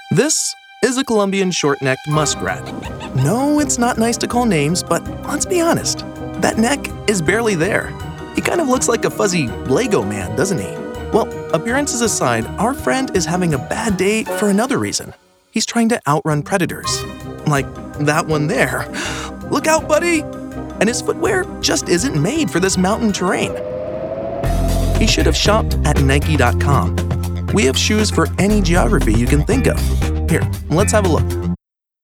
This is a Colombian short-necked muskrat. No, it's not nice to call names, but let's be honest, that neck is barely there. He kind of looks like a fuzzy Lego man, doesn't he? Well, appearances aside, our friend is having a bad day for another reason. He's trying to outrun predators. Like that one there. Look out, buddy! And his footwear just isn't made for this mountain terrain. He should have shopped at Nike.com. We have shoes for any geography you can think of. Here, let's have a look.